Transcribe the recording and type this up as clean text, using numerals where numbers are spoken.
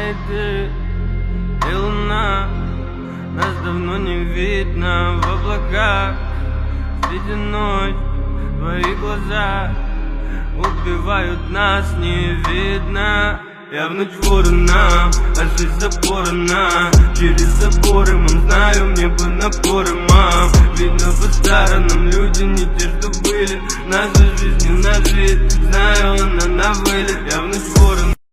и ты, и луна. Нас давно не видно в облаках. Среди ночь твои глаза убивают нас, не видно. Я в ночь ворона, а жизнь запорона. Через заборы, мам, знаю, мне бы напоры, мам. Видно по сторонам, люди не те, что были. Наша жизнь не на вид, знаю, она на вылет. Я в ночь ворона.